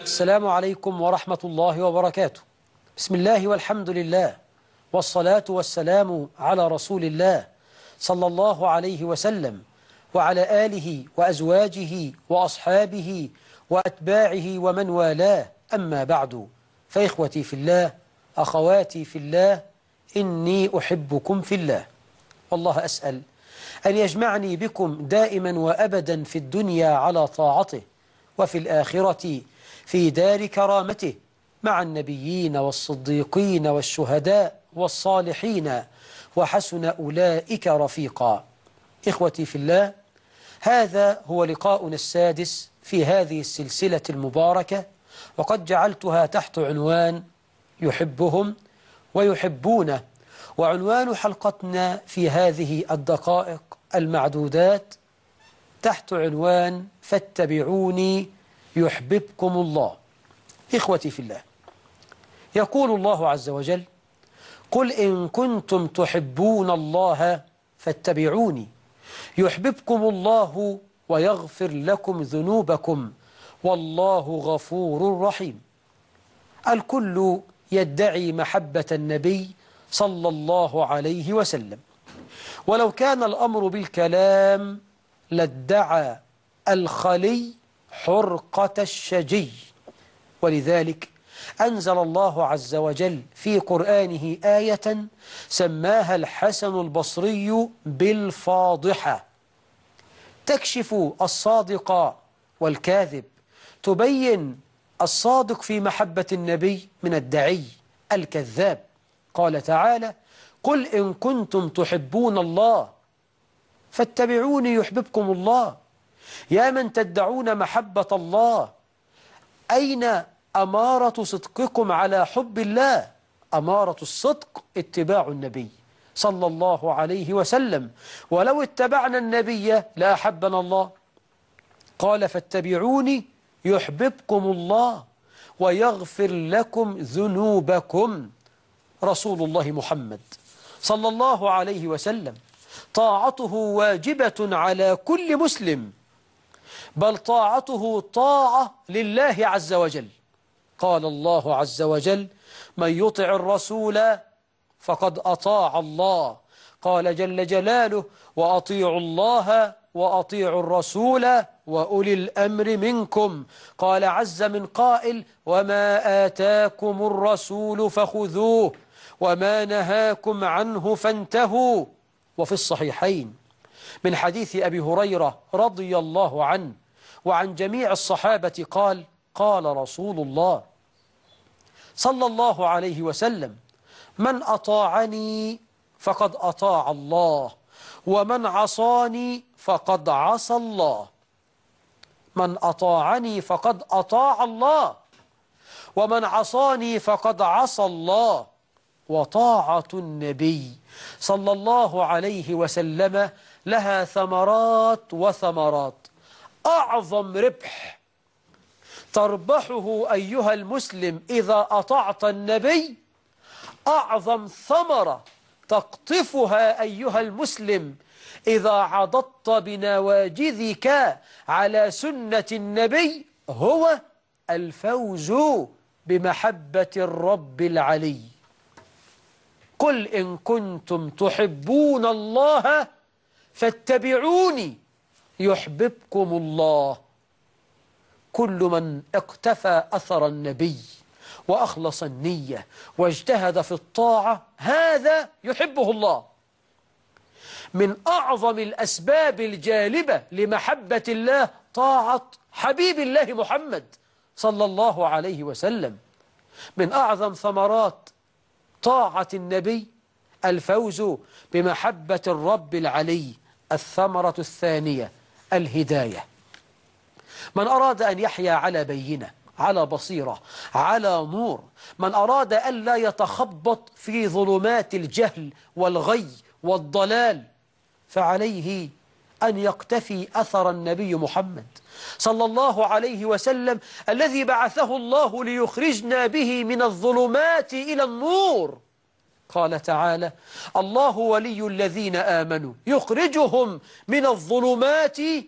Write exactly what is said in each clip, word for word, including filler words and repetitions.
السلام عليكم ورحمة الله وبركاته. بسم الله والحمد لله، والصلاة والسلام على رسول الله صلى الله عليه وسلم وعلى آله وأزواجه وأصحابه وأتباعه ومن والاه، أما بعد، فإخوتي في الله، أخواتي في الله، إني أحبكم في الله. والله أسأل أن يجمعني بكم دائما وأبدا في الدنيا على طاعته، وفي الآخرة في دار كرامته مع النبيين والصديقين والشهداء والصالحين، وحسن أولئك رفيقا. إخوتي في الله، هذا هو لقاؤنا السادس في هذه السلسلة المباركة، وقد جعلتها تحت عنوان يحبهم ويحبونه. وعنوان حلقتنا في هذه الدقائق المعدودات تحت عنوان فاتبعوني يحببكم الله. إخوتي في الله، يقول الله عز وجل: قل إن كنتم تحبون الله فاتبعوني يحببكم الله ويغفر لكم ذنوبكم والله غفور رحيم. الكل يدعي محبة النبي صلى الله عليه وسلم، ولو كان الأمر بالكلام لادعى الخلي حرقة الشجي. ولذلك أنزل الله عز وجل في قرآنه آية سماها الحسن البصري بالفاضحة، تكشف الصادق والكاذب، تبين الصادق في محبة النبي من الدعي الكذاب. قال تعالى: قل إن كنتم تحبون الله فاتبعوني يحببكم الله. يا من تدعون محبة الله، أين أمارة صدقكم على حب الله؟ أمارة الصدق اتباع النبي صلى الله عليه وسلم، ولو اتبعنا النبي لأحبنا الله. قال: فاتبعوني يحببكم الله ويغفر لكم ذنوبكم. رسول الله محمد صلى الله عليه وسلم طاعته واجبة على كل مسلم، بل طاعته طاعة لله عز وجل. قال الله عز وجل: من يطع الرسول فقد أطاع الله. قال جل جلاله: وأطيعوا الله وأطيعوا الرسول وأولي الأمر منكم. قال عز من قائل: وما آتاكم الرسول فخذوه وما نهاكم عنه فانتهوا. وفي الصحيحين من حديث أبي هريرة رضي الله عنه وعن جميع الصحابة قال: قال رسول الله صلى الله عليه وسلم: من أطاعني فقد أطاع الله، ومن عصاني فقد عصى الله. من أطاعني فقد أطاع الله، ومن عصاني فقد عصى الله. وطاعة النبي صلى الله عليه وسلم لها ثمرات وثمرات. أعظم ربح تربحه أيها المسلم إذا أطعت النبي، أعظم ثمرة تقطفها أيها المسلم إذا عضدت بنواجذك على سنة النبي، هو الفوز بمحبة الرب العلي. قل إن كنتم تحبون الله فاتبعوني يحببكم الله. كل من اقتفى أثر النبي وأخلص النية واجتهد في الطاعة، هذا يحبه الله. من أعظم الأسباب الجالبة لمحبة الله طاعة حبيب الله محمد صلى الله عليه وسلم. من أعظم ثمرات طاعة النبي الفوز بمحبة الرب العلي. الثمرة الثانية الهداية. من أراد أن يحيا على بينة، على بصيرة، على نور، من أراد أن لا يتخبط في ظلمات الجهل والغي والضلال، فعليه أن يقتفي أثر النبي محمد صلى الله عليه وسلم الذي بعثه الله ليخرجنا به من الظلمات إلى النور. قال تعالى: الله ولي الذين آمنوا يخرجهم من الظلمات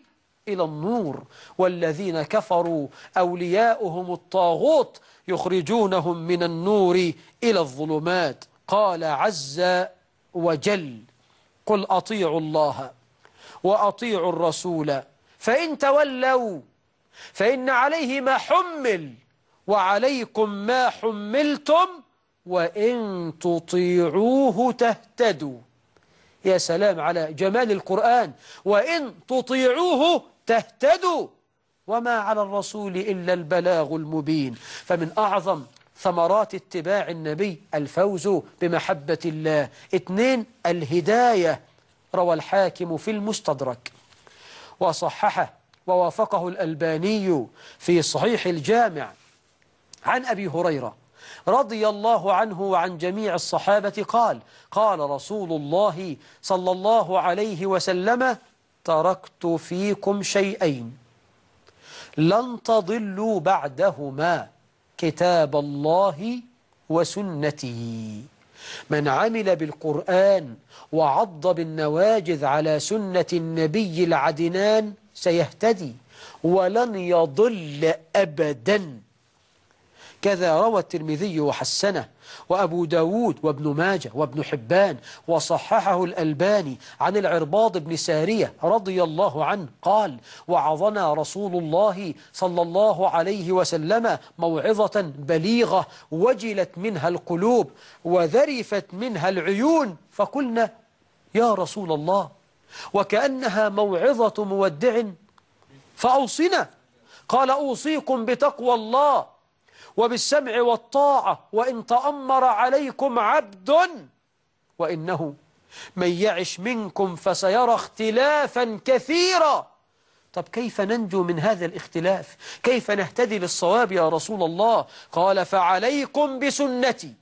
إلى النور، والذين كفروا أولياؤهم الطاغوت يخرجونهم من النور إلى الظلمات. قال عز وجل: قل أطيعوا الله وأطيعوا الرسول فإن تولوا فإن عليه ما حمل وعليكم ما حملتم وإن تطيعوه تهتدوا. يا سلام على جمال القرآن، وإن تطيعوه تهتدوا وما على الرسول إلا البلاغ المبين. فمن أعظم ثمرات اتباع النبي الفوز بمحبة الله. اثنين، الهداية. روى الحاكم في المستدرك وصححه ووافقه الألباني في صحيح الجامع عن أبي هريرة رضي الله عنه وعن جميع الصحابة قال: قال رسول الله صلى الله عليه وسلم: تركت فيكم شيئين لن تضلوا بعدهما، كتاب الله وسنتي. من عمل بالقرآن وعض بالنواجذ على سنة النبي العدنان سيهتدي ولن يضل أبدا. كذا روى الترمذي وحسنه وأبو داود وابن ماجه وابن حبان وصححه الألباني عن العرباض بن سارية رضي الله عنه قال: وعظنا رسول الله صلى الله عليه وسلم موعظة بليغة وجلت منها القلوب وذرفت منها العيون، فقلنا: يا رسول الله، وكأنها موعظة مودع، فأوصنا. قال: أوصيكم بتقوى الله وبالسمع والطاعة وإن تأمر عليكم عبد، وإنه من يعش منكم فسيرى اختلافا كثيرا. طب كيف ننجو من هذا الاختلاف؟ كيف نهتدي للصواب يا رسول الله؟ قال: فعليكم بسنتي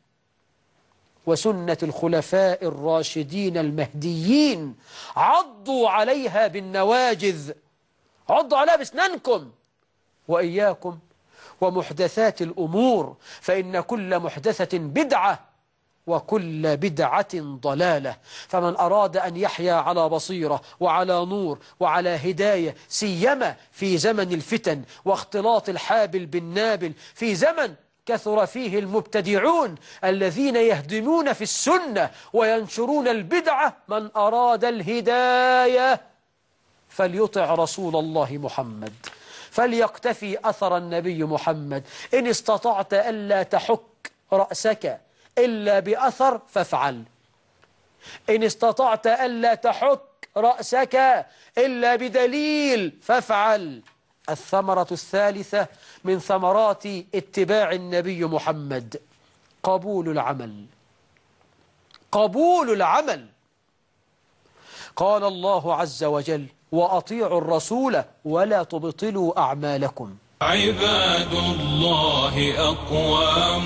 وسنة الخلفاء الراشدين المهديين، عضوا عليها بالنواجذ، عضوا عليها بسنانكم، وإياكم ومحدثات الأمور، فإن كل محدثة بدعة وكل بدعة ضلالة. فمن أراد أن يحيا على بصيرة وعلى نور وعلى هداية، سيما في زمن الفتن واختلاط الحابل بالنابل، في زمن كثر فيه المبتدعون الذين يهدمون في السنة وينشرون البدعة، من أراد الهداية فليطع رسول الله محمد، فليقتفي أثر النبي محمد. إن استطعت ألا تحك رأسك إلا بأثر فافعل، إن استطعت ألا تحك رأسك إلا بدليل فافعل. الثمرة الثالثة من ثمرات اتباع النبي محمد: قبول العمل. قبول العمل. قال الله عز وجل: وأطيعوا الرسول ولا تبطلوا أعمالكم. عباد الله أقوام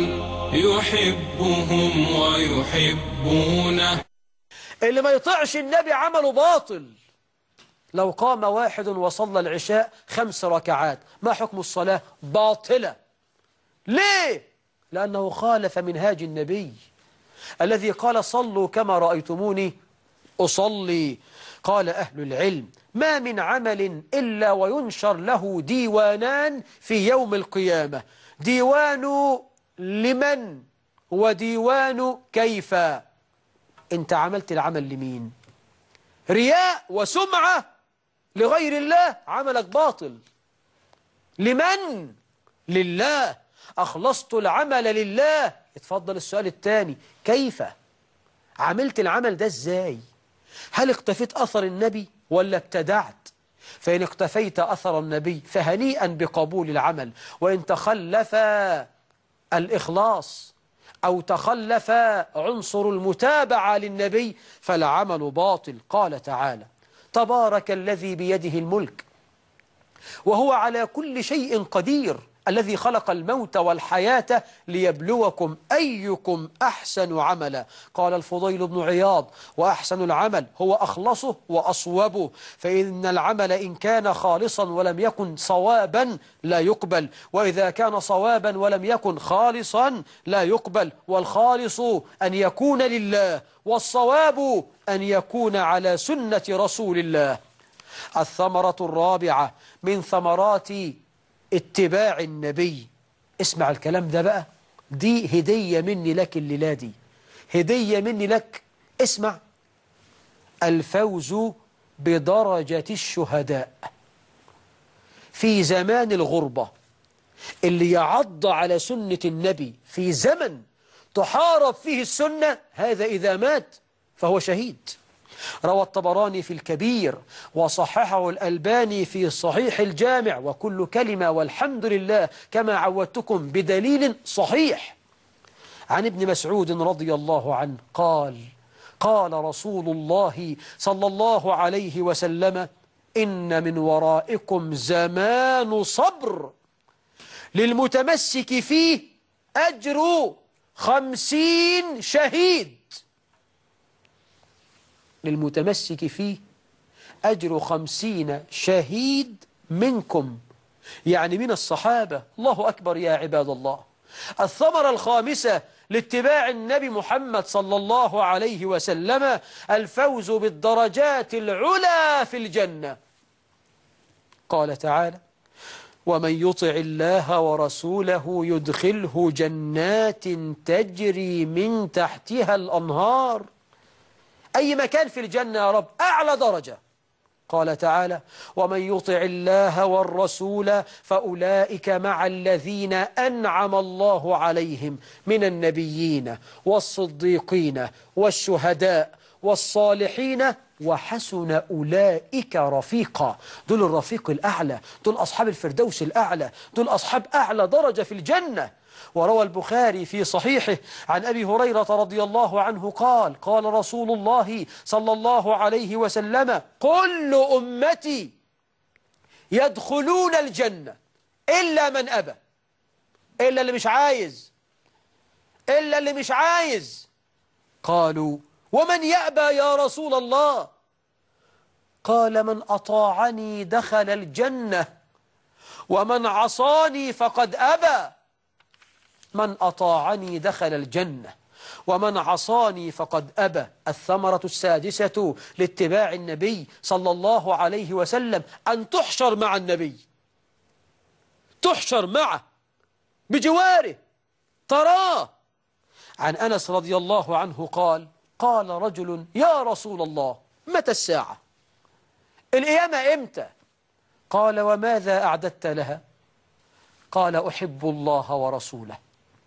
يحبهم ويحبونه. اللي ما يطيعش النبي عمله باطل. لو قام واحد وصلى العشاء خمس ركعات، ما حكم الصلاة؟ باطلة. ليه؟ لأنه خالف منهاج النبي الذي قال: صلوا كما رأيتموني أصلي. قال أهل العلم: ما من عمل إلا وينشر له ديوانان في يوم القيامة، ديوان لمن وديوان كيف. انت عملت العمل لمين؟ رياء وسمعة لغير الله، عملك باطل. لمن؟ لله. أخلصت العمل لله. اتفضل السؤال الثاني: كيف عملت العمل ده؟ ازاي؟ هل اقتفيت أثر النبي ولا ابتدعت؟ فإن اقتفيت أثر النبي فهنيئا بقبول العمل، وإن تخلف الإخلاص أو تخلف عنصر المتابعة للنبي فالعمل باطل. قال تعالى: تبارك الذي بيده الملك وهو على كل شيء قدير، الذي خلق الموت والحياة ليبلوكم أيكم أحسن عملا. قال الفضيل بن عياض: وأحسن العمل هو أخلصه وأصوبه، فإن العمل إن كان خالصا ولم يكن صوابا لا يقبل، وإذا كان صوابا ولم يكن خالصا لا يقبل. والخالص أن يكون لله، والصواب أن يكون على سنة رسول الله. الثمرة الرابعة من ثمرات اتباع النبي. اسمع الكلام ده بقى، دي هدية مني لك الليلة دي، هدية مني لك. اسمع: الفوز بدرجة الشهداء. في زمان الغربة اللي يعض على سنة النبي، في زمن تحارب فيه السنة، هذا إذا مات فهو شهيد. روى الطبراني في الكبير وصححه الألباني في صحيح الجامع، وكل كلمة والحمد لله كما عودتكم بدليل صحيح، عن ابن مسعود رضي الله عنه قال: قال رسول الله صلى الله عليه وسلم: إن من ورائكم زمان صبر للمتمسك فيه أجر خمسين شهيد. للمتمسك فيه أجر خمسين شهيد منكم، يعني من الصحابة. الله أكبر يا عباد الله. الثمرة الخامسة لاتباع النبي محمد صلى الله عليه وسلم الفوز بالدرجات العلى في الجنة. قال تعالى: ومن يطع الله ورسوله يدخله جنات تجري من تحتها الأنهار. أي مكان في الجنة يا رب؟ أعلى درجة. قال تعالى: ومن يطع الله والرسول فأولئك مع الذين أنعم الله عليهم من النبيين والصديقين والشهداء والصالحين وحسن أولئك رفيقا. دول الرفيق الأعلى، دول أصحاب الفردوس الأعلى، دول أصحاب أعلى درجة في الجنة. وروى البخاري في صحيحه عن أبي هريرة رضي الله عنه قال: قال رسول الله صلى الله عليه وسلم: كل أمتي يدخلون الجنة إلا من أبى. إلا اللي مش عايز، إلا اللي مش عايز. قالوا: ومن يأبى يا رسول الله؟ قال: من أطاعني دخل الجنة ومن عصاني فقد أبى. من أطاعني دخل الجنة ومن عصاني فقد أبى. الثمرة السادسة لاتباع النبي صلى الله عليه وسلم أن تحشر مع النبي، تحشر معه بجواره، تراه. عن أنس رضي الله عنه قال: قال رجل: يا رسول الله، متى الساعة؟ القيامة إمتى؟ قال: وماذا أعددت لها؟ قال: أحب الله ورسوله.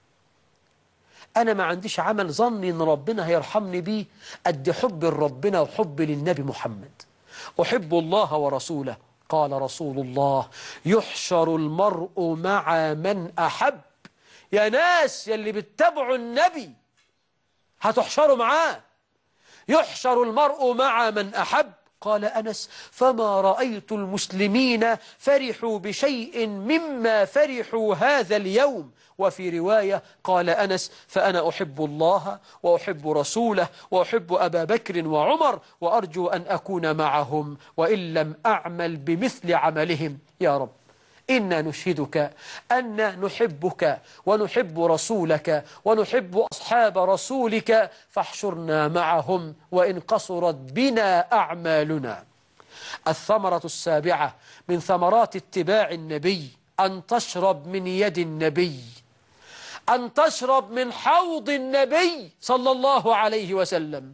أنا ما عنديش عمل ظني أن ربنا هيرحمني بيه قد حب ربنا وحب للنبي محمد. أحب الله ورسوله. قال رسول الله: يحشر المرء مع من أحب. يا ناس يلي بتتبعوا النبي هتحشروا معاه. يحشر المرء مع من أحب. قال أنس: فما رأيت المسلمين فرحوا بشيء مما فرحوا هذا اليوم. وفي رواية قال أنس: فأنا أحب الله وأحب رسوله وأحب أبا بكر وعمر وأرجو أن أكون معهم وإن لم أعمل بمثل عملهم. يا رب، إنا نشهدك أن نحبك ونحب رسولك ونحب أصحاب رسولك، فاحشرنا معهم وإن قصرت بنا أعمالنا. الثمرة السابعة من ثمرات اتباع النبي أن تشرب من يد النبي، أن تشرب من حوض النبي صلى الله عليه وسلم،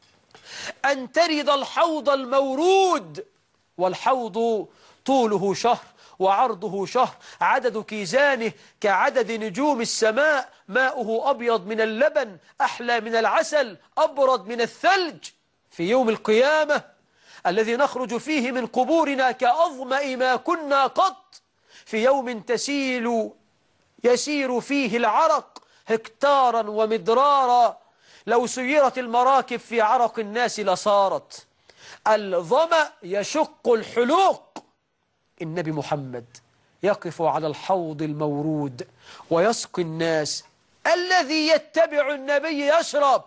أن ترد الحوض المورود. والحوض طوله شهر وعرضه شهر، عدد كيزانه كعدد نجوم السماء، ماؤه أبيض من اللبن، أحلى من العسل، أبرد من الثلج. في يوم القيامة الذي نخرج فيه من قبورنا كأظمأ ما كنا قط، في يوم تسيل يسير فيه العرق هكتارا ومدرارا، لو سيرت المراكب في عرق الناس لصارت. الظمأ يشق الحلوق. النبي محمد يقف على الحوض المورود ويسقي الناس. الذي يتبع النبي يشرب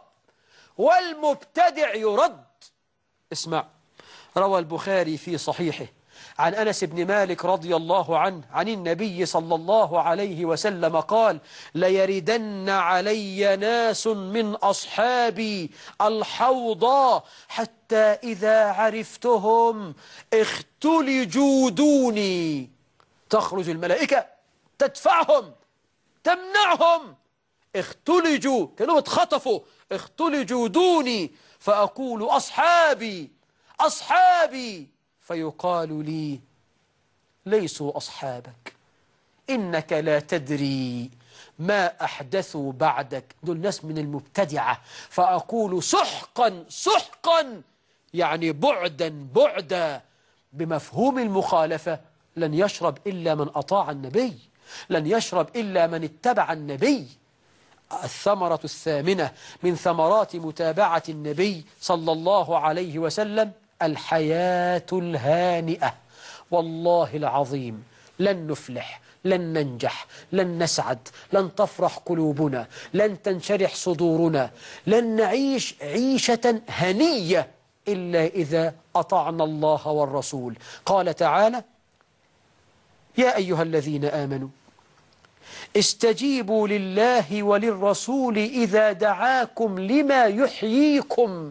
والمبتدع يرد. اسمع، روى البخاري في صحيحه عن أنس بن مالك رضي الله عنه عن النبي صلى الله عليه وسلم قال: ليردن علي ناس من أصحابي الحوض حتى إذا عرفتهم اختلجوا دوني. تخرج الملائكة تدفعهم تمنعهم، اختلجوا كانوا اتخطفوا، اختلجوا دوني، فأقول أصحابي أصحابي، فيقال لي ليسوا أصحابك، إنك لا تدري ما أحدثوا بعدك، دول ناس من المبتدعة. فأقول سحقا سحقا، يعني بعدا بعدا، بمفهوم المخالفة. لن يشرب إلا من أطاع النبي، لن يشرب إلا من اتبع النبي. الثمرة الثامنة من ثمرات متابعة النبي صلى الله عليه وسلم الحياة الهانئة. والله العظيم لن نفلح، لن ننجح، لن نسعد، لن تفرح قلوبنا، لن تنشرح صدورنا، لن نعيش عيشة هنية إلا إذا أطعنا الله والرسول. قال تعالى: يا أيها الذين آمنوا استجيبوا لله وللرسول إذا دعاكم لما يحييكم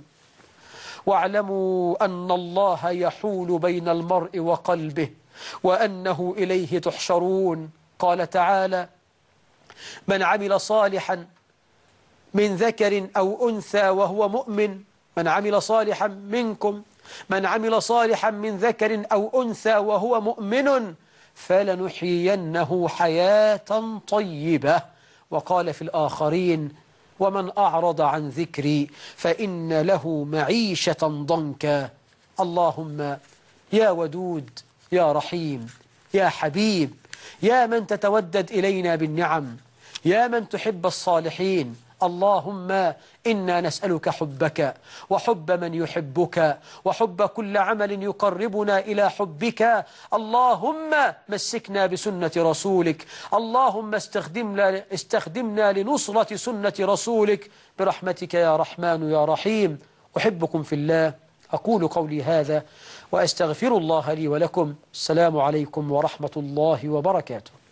واعلموا أن الله يحول بين المرء وقلبه وأنه إليه تحشرون. قال تعالى: من عمل صالحا من ذكر أو أنثى وهو مؤمن، من عمل صالحا منكم من عمل صالحا من ذكر أو أنثى وهو مؤمن فلنحيينه حياة طيبة. وقال في الآخرين: ومن أعرض عن ذكري فإن له معيشة ضنكا. اللهم يا ودود يا رحيم يا حبيب، يا من تتودد إلينا بالنعم، يا من تحب الصالحين، اللهم إنا نسألك حبك وحب من يحبك وحب كل عمل يقربنا إلى حبك. اللهم مسكنا بسنة رسولك، اللهم استخدمنا, استخدمنا لنصرة سنة رسولك برحمتك يا رحمن يا رحيم. أحبكم في الله، أقول قولي هذا وأستغفر الله لي ولكم. السلام عليكم ورحمة الله وبركاته.